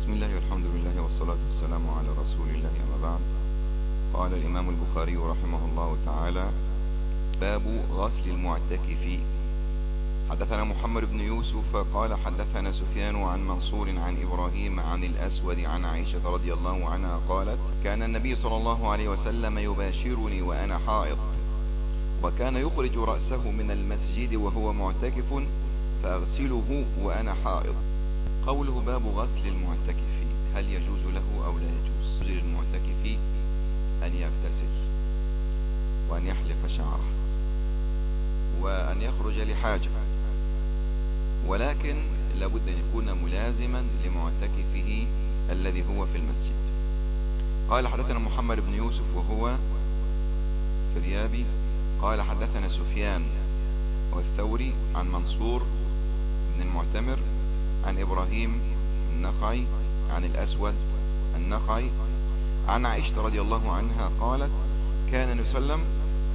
بسم الله والحمد لله والصلاة والسلام على رسول الله، أما بعد. قال الإمام البخاري رحمه الله تعالى: باب غسل المعتكف. حدثنا محمد بن يوسف قال حدثنا سفيان عن منصور عن إبراهيم عن الأسود عن عائشة رضي الله عنها قالت: كان النبي صلى الله عليه وسلم يباشرني وأنا حائض، وكان يخرج رأسه من المسجد وهو معتكف فأغسله وأنا حائض. قوله باب غسل المعتكف، هل يجوز له أو لا يجوز؟ يجوز للمعتكف أن يغتسل وأن يحلق شعره وأن يخرج لحاجة، ولكن لابد أن يكون ملازما لمعتكفه الذي هو في المسجد. قال حدثنا محمد بن يوسف وهو فريابي قال حدثنا سفيان والثوري عن منصور بن المعتمر عن إبراهيم النخعي عن الأسود النخعي عن عائشة رضي الله عنها قالت: كان النبي صلى الله عليه وسلم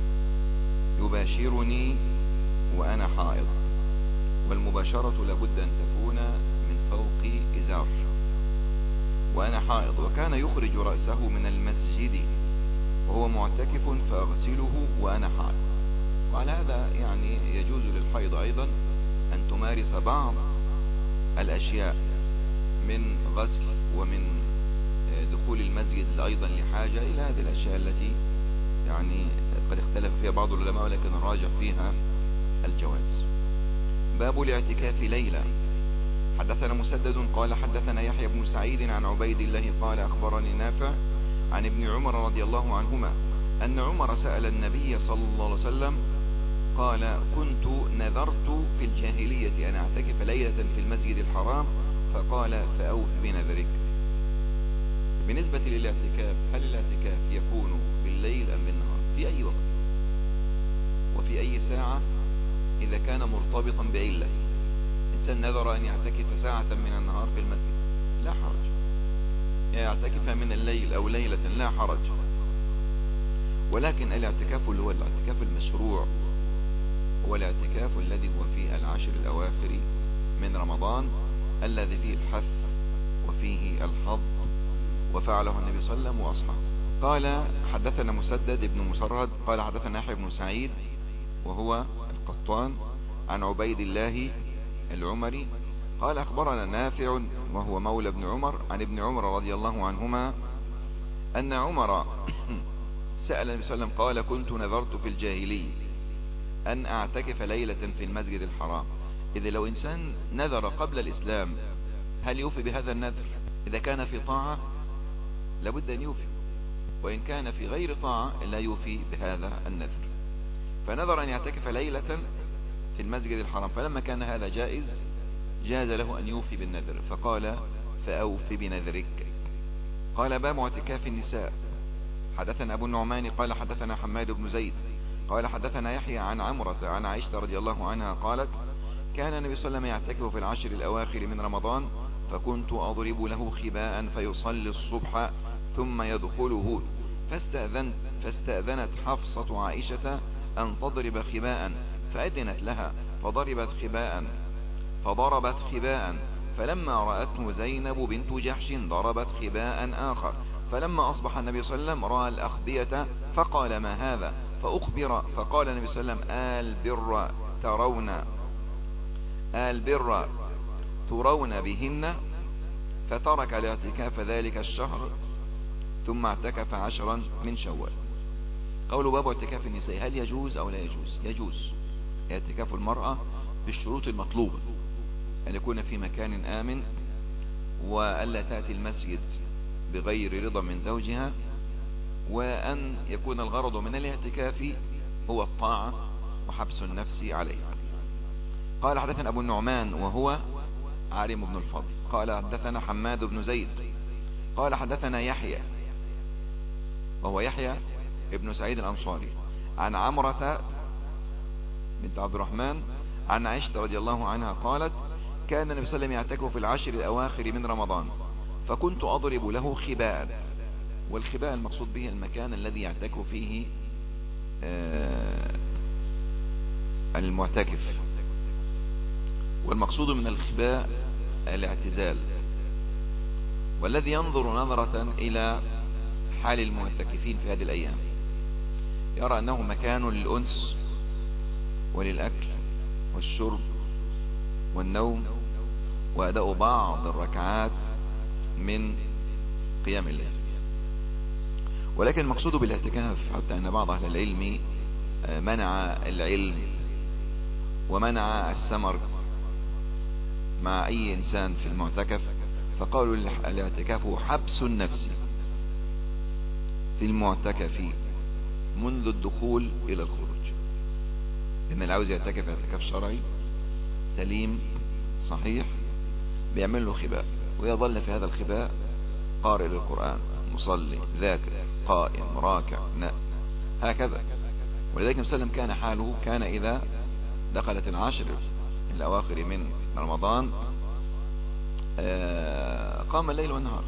يباشرني وأنا حائض. والمباشرة لابد أن تكون من فوق إزار وأنا حائض، وكان يخرج رأسه من المسجد وهو معتكف فأغسله وأنا حائض. وعلى هذا يعني يجوز للحائض أيضا أن تمارس بعض الأشياء من غسل ومن دخول المسجد أيضا لحاجة إلى هذه الأشياء التي يعني قد اختلف فيها بعض العلماء، ولكن الراجح فيها الجواز. باب الاعتكاف ليلة. حدثنا مسدد قال حدثنا يحيى بن سعيد عن عبيد الله قال أخبرني نافع عن ابن عمر رضي الله عنهما أن عمر سأل النبي صلى الله عليه وسلم قال: كنت نذرت في الجاهلية أن أعتكف ليلة في المسجد الحرام، فقال: فأوف بنذرك. بالنسبة للاعتكاف، هل الاعتكاف يكون بالليل أم بالنهار؟ في أي وقت وفي أي ساعة إذا كان مرتبطا بعلة. إنسان نذر أن يعتكف ساعة من النهار في المسجد لا حرج، يعتكف من الليل أو ليلة لا حرج. ولكن الاعتكاف اللي هو الاعتكاف المشروع هو الاعتكاف الذي هو في العشر الأواخر من رمضان، الذي فيه الحث وفيه الحظ، وفعله النبي صلى الله عليه وسلم وأصحابه. قال حدثنا مسدد بن مسرد قال حدثنا يحيى بن سعيد وهو القطان عن عبيد الله العمري قال أخبرنا نافع وهو مولى ابن عمر عن ابن عمر رضي الله عنهما أن عمر سأل النبي صلى الله عليه وسلم قال: كنت نذرت في الجاهلية أن أعتكف ليلة في المسجد الحرام. إذا لو إنسان نذر قبل الإسلام هل يوفي بهذا النذر؟ إذا كان في طاعة لابد أن يوفي، وإن كان في غير طاعة لا يوفي بهذا النذر. فنذر أن يعتكف ليلة في المسجد الحرام، فلما كان هذا جائز جاز له أن يوفي بالنذر، فقال: فأوف بنذرك. قال: باب اعتكاف النساء. حدثنا أبو النعمان قال حدثنا حماد بن زيد قال حدثنا يحيى عن عمرة عن عائشة رضي الله عنها قالت: كان النبي صلى الله عليه وسلم يعتكف في العشر الأواخر من رمضان، فكنت أضرب له خباء فيصلي الصبح ثم يدخله، فاستأذنت حفصة عائشة أن تضرب خباء، فأذنت لها فضربت خباء، فلما رأته زينب بنت جحش ضربت خباء آخر، فلما أصبح النبي صلى الله عليه وسلم رأى الأخبية فقال: ما هذا؟ فأخبر، فقال النبي صلى الله عليه وسلم: البر ترون بهن، فترك الاعتكاف ذلك الشهر ثم اعتكف 10 من شوال. قول باب اعتكاف النساء، هل يجوز أو لا يجوز؟ يجوز اعتكاف المرأة بالشروط المطلوبة: أن يكون في مكان آمن، وألا تأتي المسجد بغير رضا من زوجها، وأن يكون الغرض من الاعتكاف هو الطاعة وحبس النفس عليها. قال حدثنا أبو النعمان وهو عارم بن الفضل قال حدثنا حماد بن زيد قال حدثنا يحيى وهو يحيى ابن سعيد الأنصاري عن عمرة بنت عبد الرحمن عن عائشة رضي الله عنها قالت: كان النبي صلى الله عليه وسلم يعتكف في العشر الأواخر من رمضان، فكنت أضرب له خباء. والخباء المقصود به المكان الذي يعتكف فيه المعتكف، والمقصود من الخباء الاعتزال. والذي ينظر نظرة إلى حال المعتكفين في هذه الأيام يرى أنه مكان للأنس وللأكل والشرب والنوم وأداء بعض الركعات من قيام الليل. ولكن المقصود بالاعتكاف حتى أن بعض أهل العلم منع العلم ومنع السمر مع أي إنسان في المعتكف، فقالوا الاعتكاف هو حبس النفس في المعتكف منذ الدخول إلى الخروج. إن اللي عاوز يعتكف اعتكاف شرعي سليم صحيح بيعمل له خباء ويظل في هذا الخباء قارئ للقرآن، مصلي، ذاكر، قائم، راكع، هكذا. ولذلك وسلم كان حاله كان إذا دخلت العشر الأواخر من رمضان قام الليل والنهار،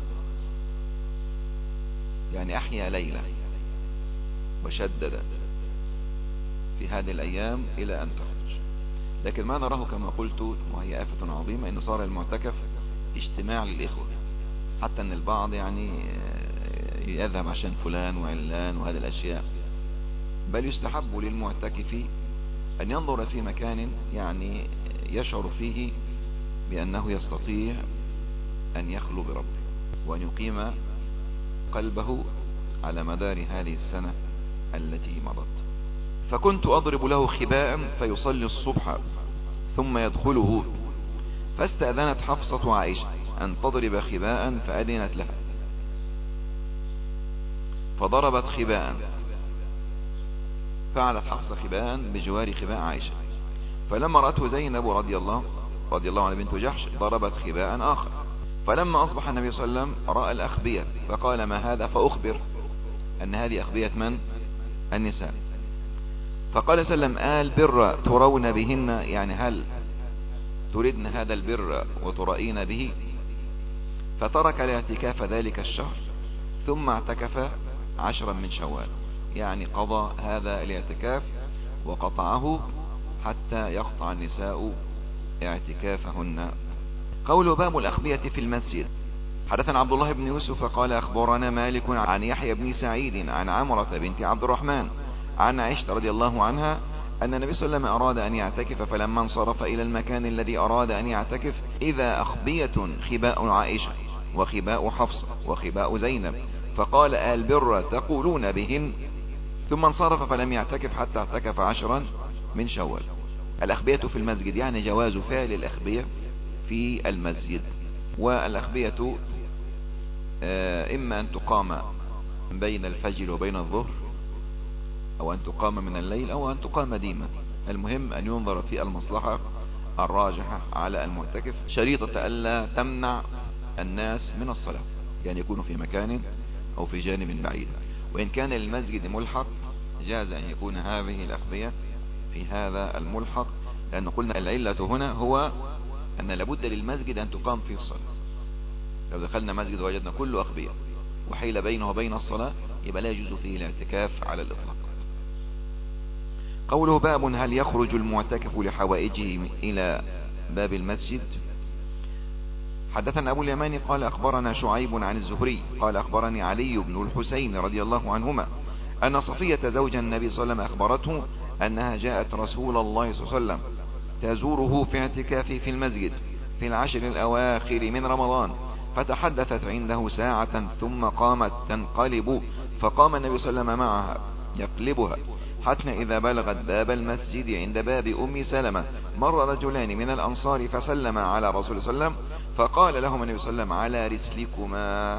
يعني أحيا ليلة وشدد في هذه الأيام إلى أن تخرج. لكن ما نراه كما قلت وهي آفة عظيمة أن صار المعتكف اجتماع للإخوة، حتى أن البعض يعني يذهب عشان فلان وعلان وهذه الأشياء، بل يستحب للمعتكف أن ينظر في مكان يعني يشعر فيه بأنه يستطيع أن يخلو بربه وأن يقيم قلبه على مدار هذه السنة التي مضت. فكنت أضرب له خباء فيصلي الصبح ثم يدخله، فاستأذنت حفصة عائشة أن تضرب خباء فأذنت لها فضربت خباء، فعلت حفصة خباء بجوار خباء عائشة، فلما رأته زينب رضي الله عنها بنت جحش ضربت خباء آخر. فلما أصبح النبي صلى الله عليه وسلم رأى الأخبية فقال ما هذا، فأخبر أن هذه أخبية من؟ النساء. فقال صلى الله عليه وسلم البر ترون بهن، يعني هل تردن هذا البر وترائين به؟ فترك الاعتكاف ذلك الشهر ثم اعتكف 10 من شوال، يعني قضى هذا الاعتكاف وقطعه حتى يقطع النساء اعتكافهن. قول باب الأخبية في المسجد. حدثنا عبد الله بن يوسف قال أخبرنا مالك عن يحيى بن سعيد عن عمرة بنت عبد الرحمن عن عائشة رضي الله عنها أن النبي صلى الله عليه وسلم أراد أن يعتكف، فلما انصرف إلى المكان الذي أراد أن يعتكف إذا أخبية خباء عائشة وخباء حفصة وخباء زينب، فقال البر تقولون بهن، ثم انصرف فلم يعتكف حتى اعتكف 10 من شوال. الأخبية في المسجد يعني جواز فعل الأخبية في المسجد. والأخبية إما أن تقام بين الفجر وبين الظهر، أو أن تقام من الليل، أو أن تقام ديما. المهم أن ينظر في المصلحة الراجحة على المعتكف، شريطة ألا تمنع الناس من الصلاة، يعني يكونوا في مكان أو في جانب بعيد. وإن كان المسجد ملحق جاز أن يكون هذه الأخبية في هذا الملحق، لأن قلنا العلة هنا هو أن لابد للمسجد أن تقام فيه الصلاة. لو دخلنا مسجد وجدنا كله أخبية وحيل بينه وبين الصلاة يبقى لا يجوز فيه الاعتكاف على الإطلاق. قوله باب هل يخرج المعتكف لحوائجه إلى باب المسجد. حدثنا أبو اليماني قال أخبرنا شعيب عن الزهري قال أخبرني علي بن الحسين رضي الله عنهما أن صفية زوج النبي صلى الله عليه وسلم أخبرته أنها جاءت رسول الله صلى الله عليه وسلم تزوره في اعتكافه في المسجد في العشر الأواخر من رمضان، فتحدثت عنده ساعة ثم قامت تنقلب، فقام النبي صلى الله عليه وسلم معها يقلبها حتى إذا بلغت باب المسجد عند باب أم سلمة مر رجلان من الأنصار فسلم على رسول الله صلى الله عليه وسلم، فقال لهم النبي صلى الله عليه وسلم على رسلكما.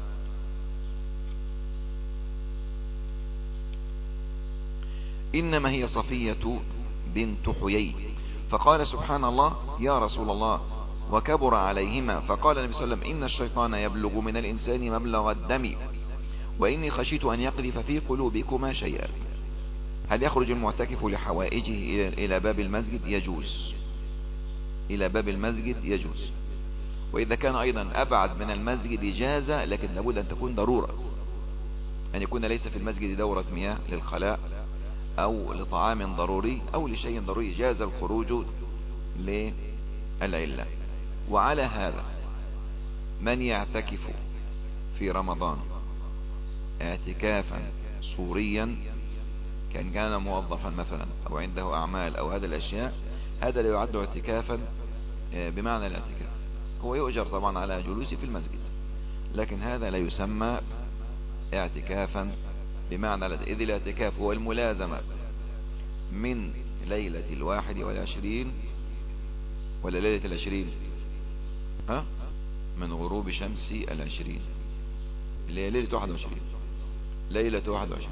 إنما هي صفية بنت حيي. فقال سبحان الله يا رسول الله وكبر عليهما. فقال النبي صلى الله عليه وسلم إن الشيطان يبلغ من الإنسان مبلغ الدم وإني خشيت أن يقذف في قلوبكما شيئا. هل يخرج المعتكف لحوائجه إلى باب المسجد؟ يجوز، إلى باب المسجد يجوز. وإذا كان أيضا أبعد من المسجد إجازة، لكن لابد أن تكون ضرورة، أن يكون ليس في المسجد دورة مياه للخلاء أو لطعام ضروري أو لشيء ضروري، جاز الخروج للعلة. وعلى هذا من يعتكف في رمضان اعتكافا صوريا، كان موظفا مثلا او عنده اعمال او هذه الاشياء، هذا لا يعد اعتكافا بمعنى الاعتكاف. هو يؤجر طبعا على جلوسه في المسجد، لكن هذا لا يسمى اعتكافا بمعنى إذ الاعتكاف هو الملازمة من ليلة 21 ولا ليلة 20 من غروب شمس 20 اللي هي ليلة 21 ليلة 21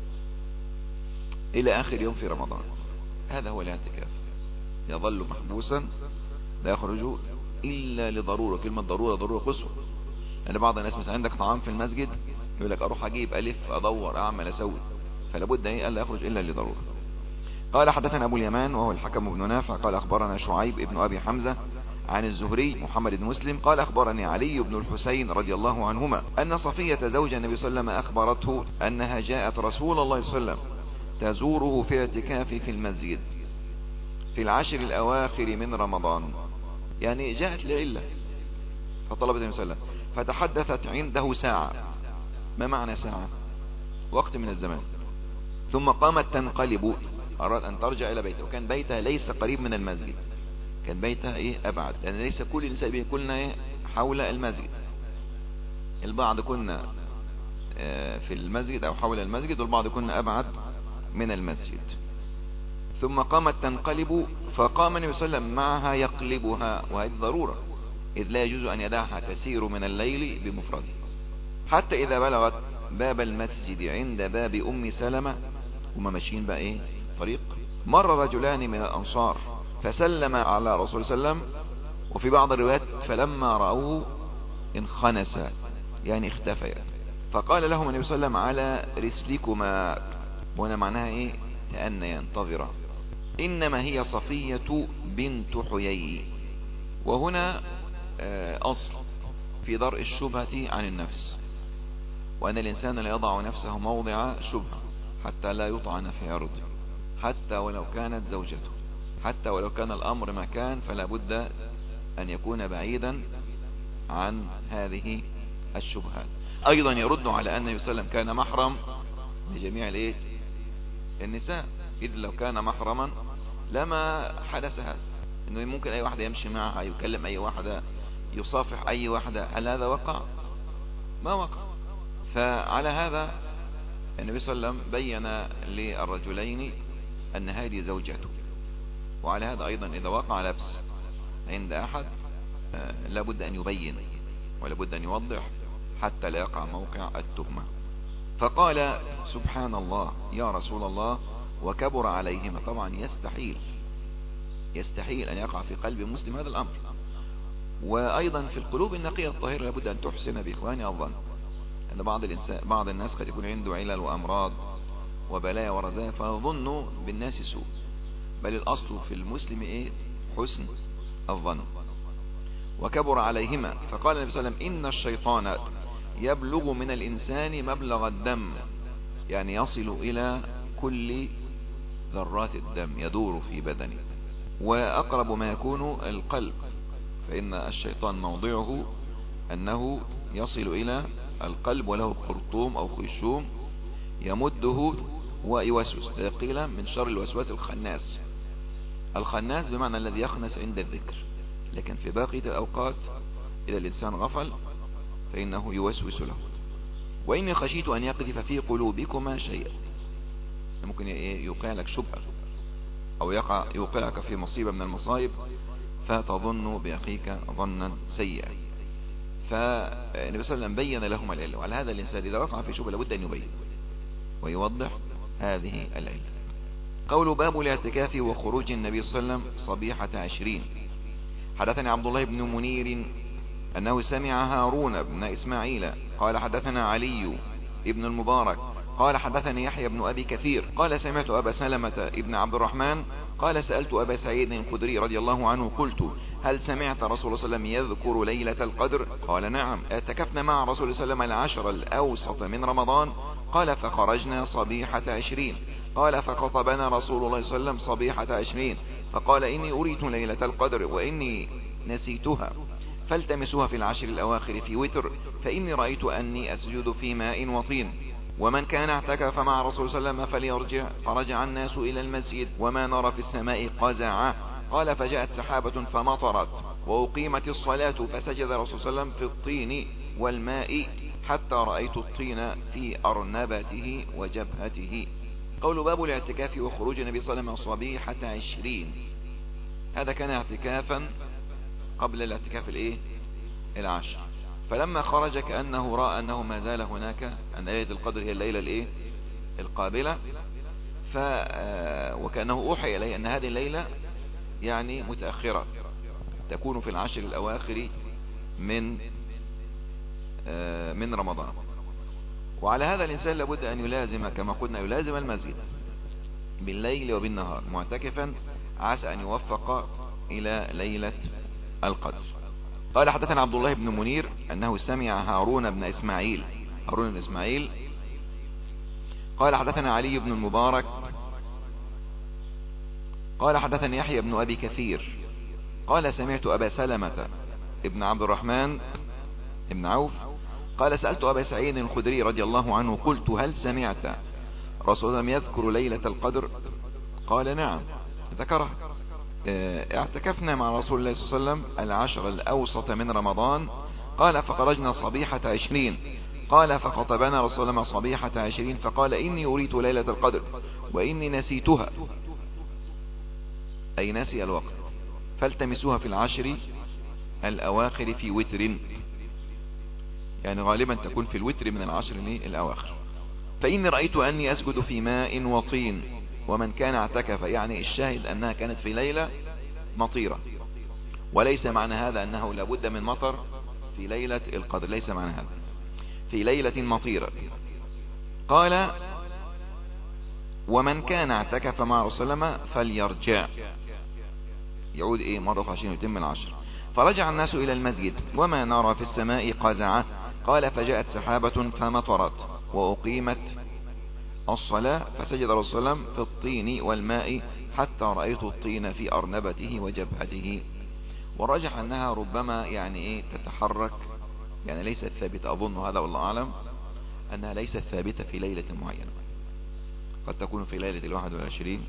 إلى آخر يوم في رمضان. هذا هو الاعتكاف، يظل محبوسا لا يخرج إلا لضرورة. كلمة ضرورة قصوى. يعني بعض الناس مثلا عندك طعام في المسجد يقول لك أروح أجيب ألف أدور أعمل أسوي، فلا بد ألا يخرج إلا لضرورة. قال حدثنا أبو اليمان وهو الحكم بن نافع قال أخبرنا شعيب ابن أبي حمزة عن الزهري محمد بن مسلم قال أخبرني علي بن الحسين رضي الله عنهما أن صفية زوج النبي صلى الله عليه وسلم أخبرته أنها جاءت رسول الله صلى الله عليه وسلم تزوره في اعتكافه في المسجد في العشر الأواخر من رمضان. يعني جاءت لعلة فطلبت النبي صلى الله عليه وسلم فتحدثت عنده ساعة. ما معنى ساعة؟ وقت من الزمان. ثم قامت تنقلب، أراد أن ترجع إلى بيته، وكان بيتها ليس قريب من المسجد، كان بيتها أبعد، لأن ليس كل النساء كلنا حول المسجد. البعض كنا في المسجد أو حول المسجد، والبعض كنا أبعد من المسجد. ثم قامت تنقلب فقام النبي صلى الله عليه وسلم معها يقلبها، وهذه ضرورة إذ لا يجوز أن يدعها تسير من الليل بمفردها، حتى إذا بلغت باب المسجد عند باب أم سلمة، وما ماشيين بقى طريق، مر رجلان من الأنصار فسلم على رسول صلى الله عليه وسلم، وفي بعض الروايات فلما رأوه انخنس يعني اختفى. فقال لهم النبي صلى الله عليه وسلم على رسلكما، وهنا معناها تأنى ينتظر، إنما هي صفية بنت حيي. وهنا أصل في درء الشبهة عن النفس، وأن الإنسان لا يضع نفسه موضع شبهة حتى لا يطعن في عرضه، حتى ولو كانت زوجته، حتى ولو كان الأمر مكان، فلا بد أن يكون بعيدا عن هذه الشبهات. أيضا يرد على أن النبي صلى الله عليه وسلم كان محرم لجميع النساء، إذ لو كان محرما لما حدث هذا، إنه ممكن أي واحدة يمشي معها، يكلم أي واحدة، يصافح أي واحدة. هل هذا وقع؟ ما وقع. فعلى هذا النبي صلى الله عليه وسلم بين للرجلين أن هذه زوجته. وعلى هذا أيضا إذا وقع لبس عند أحد لابد أن يبين ولابد أن يوضح حتى لا يقع موقع التهمة. فقال سبحان الله يا رسول الله وكبر عليهما. طبعا يستحيل أن يقع في قلب مسلم هذا الأمر. وأيضا في القلوب النقية الطاهرة لابد أن تحسن بإخواني الظن، أن بعض الناس قد يكون عنده علل وأمراض وبلايا ورزايا فيظن بالناس سوء، بل الأصل في المسلم حسن الظن. وكبر عليهما. فقال النبي صلى الله عليه وسلم إن الشيطان يبلغ من الإنسان مبلغ الدم، يعني يصل إلى كل ذرات الدم يدور في بدنه، وأقرب ما يكون القلب، فإن الشيطان موضعه أنه يصل إلى القلب وله خرطوم أو خيشوم يمده ويوسوس. قيل من شر الوسواس الخناس بمعنى الذي يخنس عند الذكر، لكن في باقي الأوقات إذا الإنسان غفل فإنه يوسوس له. وإني خشيت أن يقذف في قلوبكما شيئا، ممكن يوقع لك شبهة أو يوقعك في مصيبة من المصائب فتظن بأخيك ظنا سيئا. فالنبي صلى الله عليه وسلم بين لهم العلة، وعلى هذا الإنسان إذا وقع في شبهة لابد أن يبين ويوضح هذه العلة. قول باب الاعتكاف وخروج النبي صلى الله عليه وسلم صبيحة 20. حدثني عبد الله بن منير أنه سمع هارون بن إسماعيل قال حدثنا علي ابن المبارك قال حدثني يحيى بن أبي كثير قال سمعت أبا سلمة ابن عبد الرحمن قال سألت أبا سعيد الخدري رضي الله عنه قلت هل سمعت رسول الله صلى الله عليه وسلم يذكر ليلة القدر؟ قال نعم. اعتكفنا مع رسول الله صلى الله عليه وسلم العشر الأوسط من رمضان. قال فخرجنا صبيحة 20. قال فخطبنا رسول الله صلى الله عليه وسلم صبيحة 20 فقال إني أريت ليلة القدر وإني نسيتها فالتمسوها في العشر الأواخر في وتر، فإني رأيت أني أسجد في ماء وطين. ومن كان اعتكف مع رسول صلى الله عليه وسلم فليرجع. فرجع الناس إلى المسجد وما نرى في السماء قزعة. قال فجاءت سحابة فمطرت وأقيمت الصلاة فسجد رسول صلى الله عليه وسلم في الطين والماء حتى رأيت الطين في أرنبته وجبهته. قول باب الاعتكاف وخروج النبي صلى الله عليه وسلم صبيحة 20. هذا كان اعتكافا قبل الاعتكاف العشر. فلما خرج كأنه رأى أنه ما زال هناك، أن ليلة القدر هي الليلة القابلة، وكأنه أوحي إليه أن هذه الليلة يعني متأخرة تكون في العشر الأواخر من رمضان. وعلى هذا الإنسان لابد أن يلازم كما قلنا يلازم المسجد بالليل وبالنهار معتكفا عسى أن يوفق إلى ليلة القدر. قال حدثنا عبد الله بن منير أنه سمع هارون بن إسماعيل قال حدثنا علي بن المبارك قال حدثني يحيى بن أبي كثير قال سمعت أبا سلمة ابن عبد الرحمن ابن عوف قال سألت أبا سعيد الخدري رضي الله عنه قلت هل سمعت رسول الله يذكر ليلة القدر؟ قال نعم ذكره. اعتكفنا مع رسول الله صلى الله عليه وسلم العشر الأوسط من رمضان. قال فخرجنا صبيحة 20. قال فخطبنا رسول الله صبيحة 20 فقال إني أريد ليلة القدر وإني نسيتها، أي نسي الوقت، فالتمسوها في العشر الأواخر في وتر، يعني غالبا تكون في الوتر من العشر الأواخر. فإني رأيت أني أسجد في ماء وطين. ومن كان اعتكف، يعني الشاهد أنها كانت في ليلة مطيرة، وليس معنى هذا أنه لابد من مطر في ليلة القدر، ليس معنى هذا، في ليلة مطيرة. قال ومن كان اعتكف مع رسول الله فليرجع، يعود مرة عشان يتم العشر. فرجع الناس إلى المسجد وما نرى في السماء قزعة. قال فجاءت سحابة فمطرت وأقيمت الصلاة فسجد رسول الله في الطين والماء حتى رأيت الطين في أرنبته وجبهته. ورجح أنها ربما يعني تتحرك، يعني ليست ثابتة، أظن هذا والله أعلم أنها ليست ثابتة في ليلة معينة، قد تكون في ليلة 21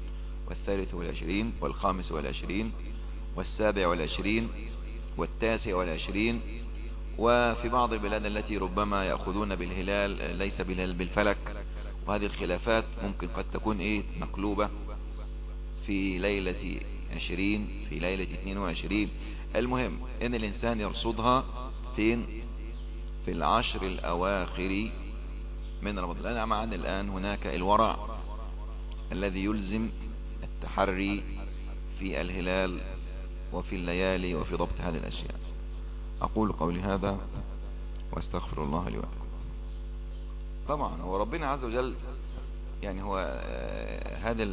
وال23 وال25 وال27 وال29 وفي بعض البلاد التي ربما يأخذون بالهلال ليس بالهلال بالفلك. وهذه الخلافات ممكن قد تكون مقلوبة في ليلة 20 في ليلة 22. المهم ان الانسان يرصدها فين؟ في العشر الاواخر من رمضان. لأن معنا الآن هناك الورع الذي يلزم التحري في الهلال وفي الليالي وفي ضبط هذه الأشياء. أقول قولي هذا واستغفر الله لي ولكم. طبعا هو ربنا عز وجل يعني هو هذا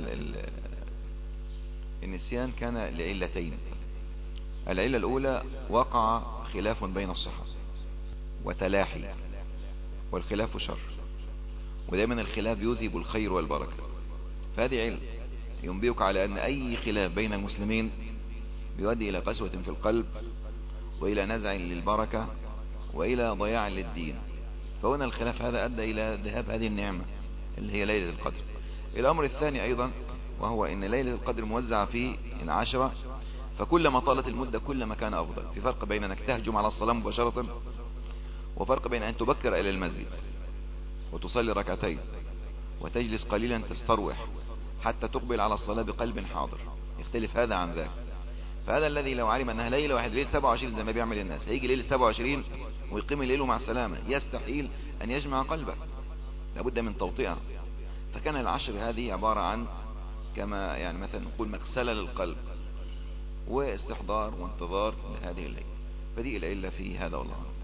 النسيان كان لعلتين. العلة الأولى وقع خلاف بين الصحابة وتلاحي، والخلاف شر، ودائما الخلاف يذهب الخير والبركة. فهذه علة ينبئك على أن أي خلاف بين المسلمين يؤدي إلى قسوة في القلب وإلى نزع للبركة وإلى ضياع للدين. فهنا الخلاف هذا أدى إلى ذهاب هذه النعمة اللي هي ليلة القدر. الأمر الثاني أيضا وهو أن ليلة القدر موزعة في العشرة، فكلما طالت المدة كلما كان أفضل. في فرق بين أنك تهجم على الصلاة مباشرة، وفرق بين أن تبكر إلى المسجد وتصلي ركعتين وتجلس قليلا تستروح حتى تقبل على الصلاة بقلب حاضر، يختلف هذا عن ذاك. فهذا الذي لو علم أنها ليلة واحدة، ليلة 27 زي ما بيعمل الناس، هيجي ليلة 27 ويقيم الليل مع السلامة، يستحيل أن يجمع قلبه، لابد من توطئة. فكان العشر هذه عبارة عن كما يعني مثلا نقول مغسلة للقلب واستحضار وانتظار لهذه الليلة. فدي العلة في هذا والله.